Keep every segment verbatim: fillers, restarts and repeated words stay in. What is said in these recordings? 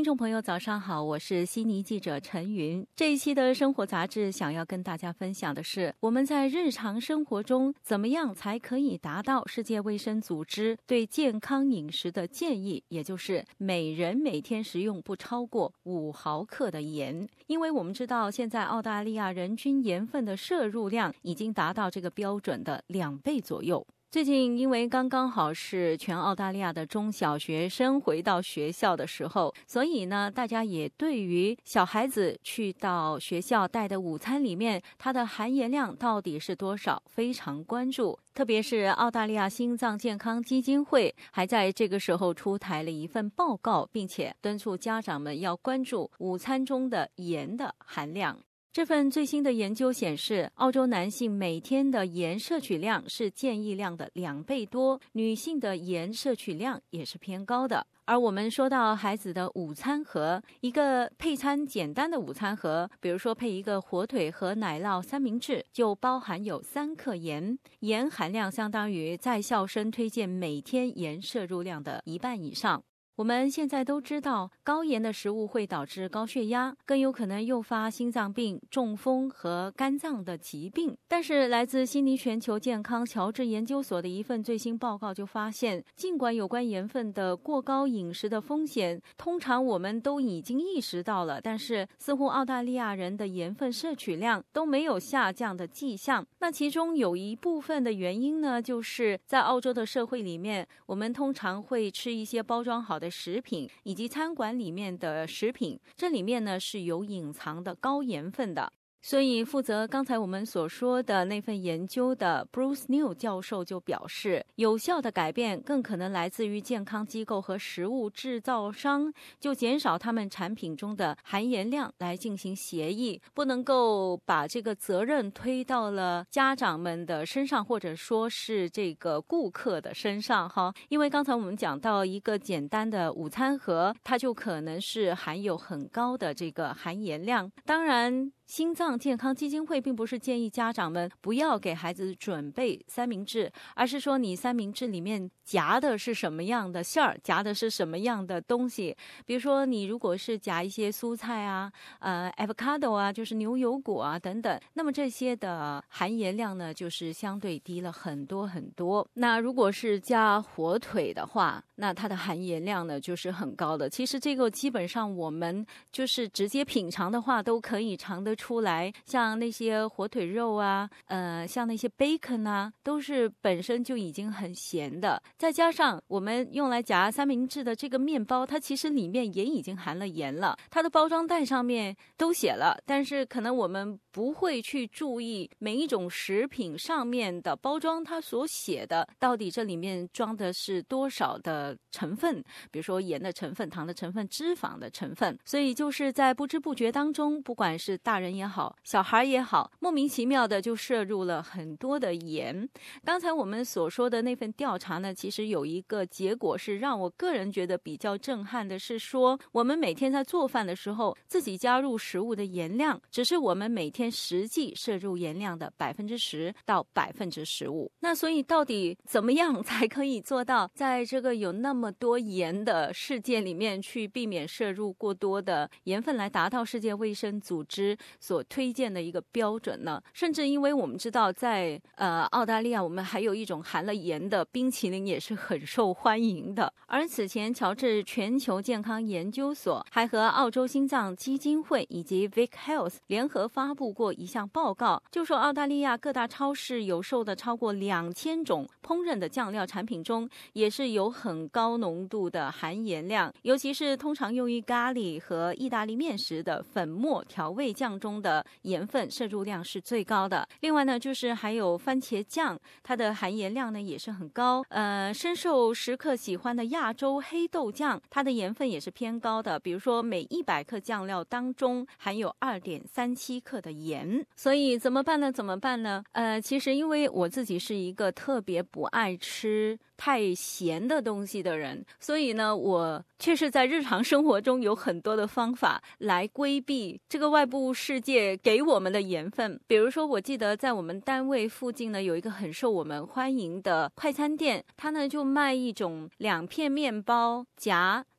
众朋友早上好，我是悉尼记者陈云。这一期的生活杂志想要跟大家分享的是，我们在日常生活中怎么样才可以达到世界卫生组织对健康饮食的建议，也就是每人每天食用不超过五毫克的盐。因为我们知道现在澳大利亚人均盐分的摄入量已经达到这个标准的两倍左右。最近因为刚刚好是全澳大利亚的中小学生回到学校的时候，所以呢，大家也对于小孩子去到学校带的午餐里面，它的含盐量到底是多少，非常关注。特别是澳大利亚心脏健康基金会还在这个时候出台了一份报告，并且敦促家长们要关注午餐中的盐的含量。这份最新的研究显示，澳洲男性每天的盐摄取量是建议量的两倍多，女性的盐摄取量也是偏高的。而我们说到孩子的午餐盒，一个配餐简单的午餐盒，比如说配一个火腿和奶酪三明治，就包含有三克盐，盐含量相当于在校生推荐每天盐摄入量的一半以上。我们现在都知道，高盐的食物会导致高血压，更有可能诱发心脏病、中风和肝脏的疾病。但是来自悉尼全球健康乔治研究所的一份最新报告就发现，尽管有关盐分的过高饮食的风险通常我们都已经意识到了，但是似乎澳大利亚人的盐分摄取量都没有下降的迹象。那其中有一部分的原因呢，就是在澳洲的社会里面，我们通常会吃一些包装好的食品以及餐馆里面的食品，这里面呢是有隐藏的高盐分的。所以负责刚才我们所说的那份研究的 Bruce New 教授就表示，有效的改变更可能来自于健康机构和食物制造商就减少他们产品中的含盐量来进行协议，不能够把这个责任推到了家长们的身上，或者说是这个顾客的身上哈。因为刚才我们讲到一个简单的午餐盒，它就可能是含有很高的这个含盐量。当然心脏健康基金会并不是建议家长们不要给孩子准备三明治，而是说你三明治里面夹的是什么样的馅儿，夹的是什么样的东西。比如说你如果是夹一些蔬菜啊，呃 avocado 啊，就是牛油果啊等等，那么这些的含盐量呢就是相对低了很多很多。那如果是加火腿的话，那它的含盐量呢就是很高的。其实这个基本上我们就是直接品尝的话都可以尝得出来，像那些火腿肉啊，呃，像那些 bacon 啊，都是本身就已经很咸的。再加上我们用来夹三明治的这个面包，它其实里面也已经含了盐了，它的包装袋上面都写了，但是可能我们不会去注意每一种食品上面的包装它所写的到底这里面装的是多少的成分，比如说盐的成分、糖的成分、脂肪的成分。所以就是在不知不觉当中，不管是大人也好，小孩也好，莫名其妙的就摄入了很多的盐。刚才我们所说的那份调查呢，其实有一个结果是让我个人觉得比较震撼的，是说我们每天在做饭的时候自己加入食物的盐量只是我们每天实际摄入盐量的百分之十到百分之十五。那所以到底怎么样才可以做到在这个有那么多盐的世界里面去避免摄入过多的盐分，来达到世界卫生组织所推荐的一个标准呢？甚至因为我们知道在呃澳大利亚，我们还有一种含了盐的冰淇淋也是很受欢迎的。而此前乔治全球健康研究所还和澳洲心脏基金会以及 Vic Health 联合发布过一项报告，就说澳大利亚各大超市有售的超过两千种烹饪的酱料产品中也是有很高浓度的含盐量，尤其是通常用于咖喱和意大利面时的粉末调味酱中的盐分摄入量是最高的。另外呢，就是还有番茄酱，它的含盐量呢也是很高。呃，深受食客喜欢的亚洲黑豆酱，它的盐分也是偏高的，比如说每一百克酱料当中含有 二点三七克的盐。所以怎么办呢？怎么办呢？呃，其实因为我自己是一个特别不爱吃太咸的东西的人，所以呢，我确实在日常生活中有很多的方法来规避这个外部世界给我们的盐分。比如说，我记得在我们单位附近呢，有一个很受我们欢迎的快餐店，它呢就卖一种两片面包夹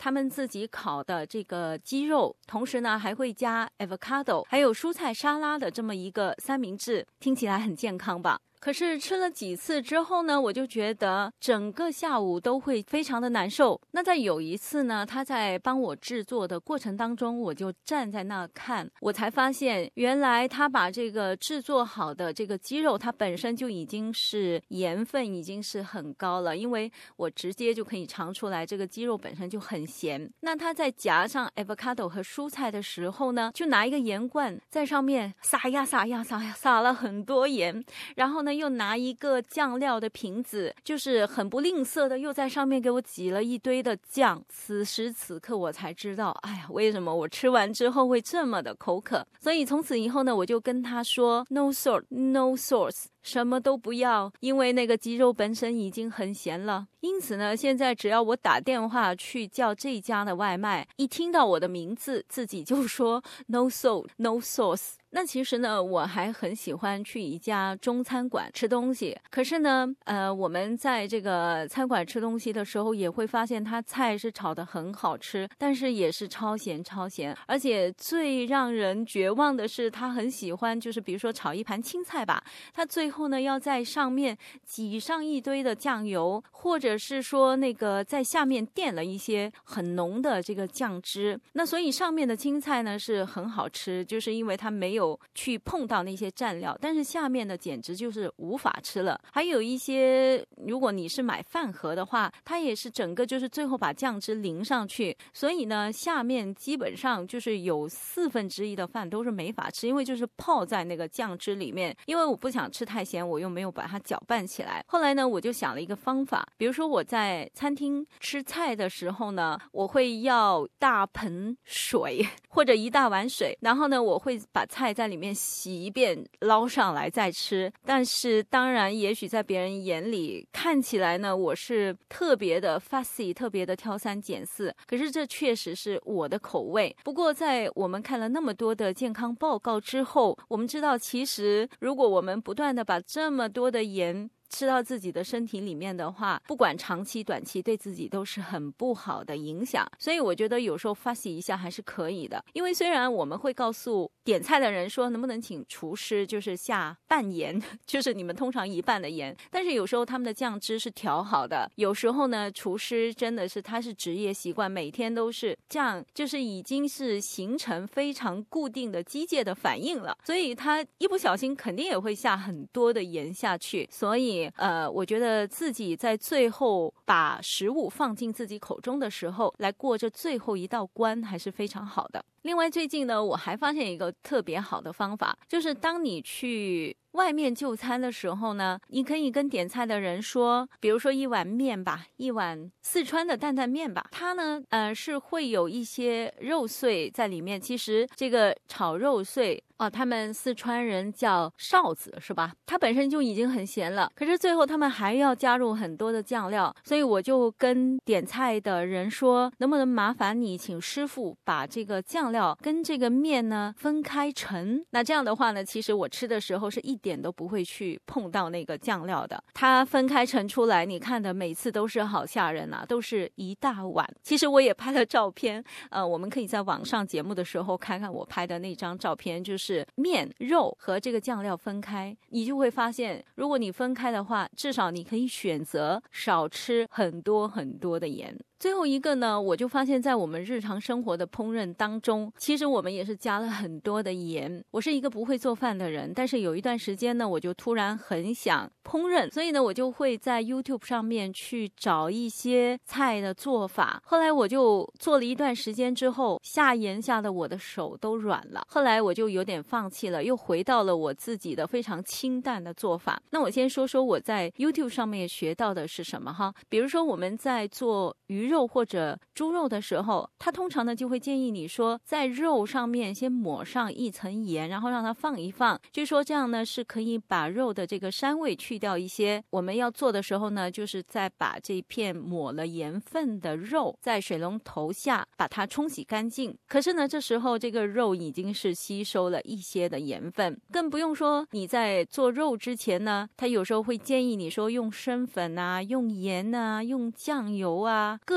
他们自己烤的这个鸡肉，同时呢还会加 avocado 还有蔬菜沙拉的这么一个三明治，听起来很健康吧。可是吃了几次之后呢，我就觉得整个下午都会非常的难受。那在有一次呢，他在帮我制作的过程当中，我就站在那看，我才发现原来他把这个制作好的这个鸡肉，它本身就已经是盐分已经是很高了，因为我直接就可以尝出来这个鸡肉本身就很咸。那他在夹上 avocado 和蔬菜的时候呢，就拿一个盐罐在上面撒呀撒呀撒呀撒了很多盐，然后呢又拿一个酱料的瓶子，就是很不吝啬的又在上面给我挤了一堆的酱。此时此刻我才知道，哎呀，为什么我吃完之后会这么的口渴。所以从此以后呢，我就跟他说 no salt no sauce， 什么都不要，因为那个鸡肉本身已经很咸了。因此呢，现在只要我打电话去叫这家的外卖，一听到我的名字自己就说 no salt no sauce。那其实呢，我还很喜欢去一家中餐馆吃东西。可是呢，呃，我们在这个餐馆吃东西的时候，也会发现它菜是炒得很好吃，但是也是超咸超咸。而且最让人绝望的是，他很喜欢，就是比如说炒一盘青菜吧，他最后呢要在上面挤上一堆的酱油，或者是说那个在下面垫了一些很浓的这个酱汁。那所以上面的青菜呢是很好吃，就是因为它没有去碰到那些蘸料，但是下面的简直就是无法吃了。还有一些如果你是买饭盒的话，它也是整个就是最后把酱汁淋上去，所以呢下面基本上就是有四分之一的饭都是没法吃，因为就是泡在那个酱汁里面。因为我不想吃太咸，我又没有把它搅拌起来。后来呢我就想了一个方法，比如说我在餐厅吃菜的时候呢，我会要大盆水或者一大碗水，然后呢我会把菜在里面洗一遍捞上来再吃。但是当然也许在别人眼里看起来呢，我是特别的 fussy， 特别的挑三拣四，可是这确实是我的口味。不过在我们看了那么多的健康报告之后，我们知道其实如果我们不断的把这么多的盐吃到自己的身体里面的话，不管长期短期对自己都是很不好的影响。所以我觉得有时候 fussy 一下还是可以的。因为虽然我们会告诉点菜的人说能不能请厨师就是下半盐，就是你们通常一半的盐，但是有时候他们的酱汁是调好的，有时候呢厨师真的是他是职业习惯，每天都是这样，就是已经是形成非常固定的机械的反应了，所以他一不小心肯定也会下很多的盐下去。所以呃，我觉得自己在最后把食物放进自己口中的时候，来过这最后一道关还是非常好的。另外最近呢，我还发现一个特别好的方法，就是当你去外面就餐的时候呢，你可以跟点菜的人说，比如说一碗面吧，一碗四川的担担面吧，它呢呃是会有一些肉碎在里面。其实这个炒肉碎哦，他们四川人叫臊子是吧，它本身就已经很咸了，可是最后他们还要加入很多的酱料。所以我就跟点菜的人说，能不能麻烦你请师傅把这个酱料跟这个面呢分开盛。那这样的话呢，其实我吃的时候是一点都不会去碰到那个酱料的。它分开盛出来，你看的每次都是好吓人啊，都是一大碗。其实我也拍了照片，呃，我们可以在网上节目的时候看看我拍的那张照片，就是面肉和这个酱料分开，你就会发现如果你分开的话，至少你可以选择少吃很多很多的盐。最后一个呢，我就发现在我们日常生活的烹饪当中，其实我们也是加了很多的盐。我是一个不会做饭的人，但是有一段时间呢，我就突然很想烹饪，所以呢我就会在 YouTube 上面去找一些菜的做法。后来我就做了一段时间之后，下盐下的我的手都软了，后来我就有点放弃了，又回到了我自己的非常清淡的做法。那我先说说我在 YouTube 上面学到的是什么哈，比如说我们在做鱼肉或者猪肉的时候，它通常呢就会建议你说在肉上面先抹上一层盐，然后让它放一放，据说这样呢是可以把肉的这个膻味去掉一些。我们要做的时候呢，就是再把这片抹了盐分的肉在水龙头下把它冲洗干净。可是呢这时候这个肉已经是吸收了一些的盐分，更不用说你在做肉之前呢，它有时候会建议你说用生粉啊，用盐啊，用酱油啊，各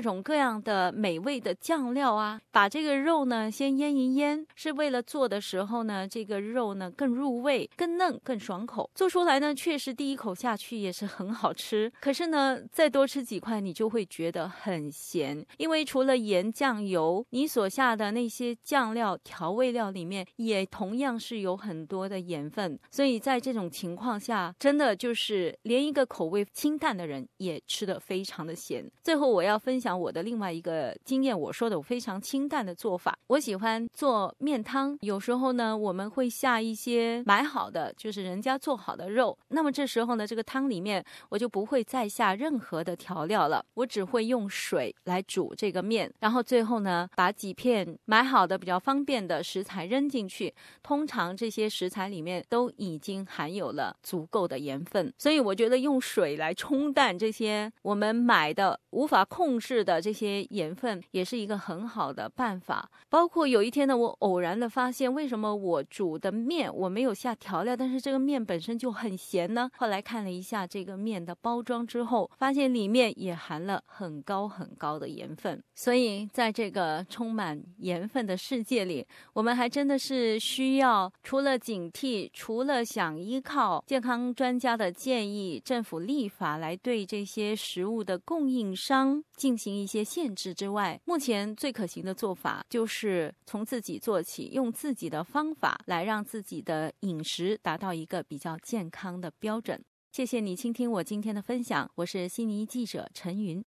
各种各样的美味的酱料啊，把这个肉呢先腌一腌，是为了做的时候呢，这个肉呢更入味、更嫩、更爽口。做出来呢，确实第一口下去也是很好吃。可是呢，再多吃几块，你就会觉得很咸，因为除了盐、酱油，你所下的那些酱料、调味料里面也同样是有很多的盐分，所以在这种情况下，真的就是连一个口味清淡的人也吃得非常的咸。最后我要分享我的另外一个经验，我说的我非常清淡的做法。我喜欢做面汤，有时候呢我们会下一些买好的，就是人家做好的肉，那么这时候呢这个汤里面我就不会再下任何的调料了，我只会用水来煮这个面，然后最后呢把几片买好的比较方便的食材扔进去，通常这些食材里面都已经含有了足够的盐分，所以我觉得用水来冲淡这些我们买的无法控制的这些盐分也是一个很好的办法。包括有一天呢，我偶然的发现为什么我煮的面我没有下调料，但是这个面本身就很咸呢？后来看了一下这个面的包装之后，发现里面也含了很高很高的盐分。所以在这个充满盐分的世界里，我们还真的是需要除了警惕，除了想依靠健康专家的建议、政府立法来对这些食物的供应商进行一些限制之外，目前最可行的做法就是从自己做起，用自己的方法来让自己的饮食达到一个比较健康的标准。谢谢你倾听我今天的分享，我是悉尼记者陈云。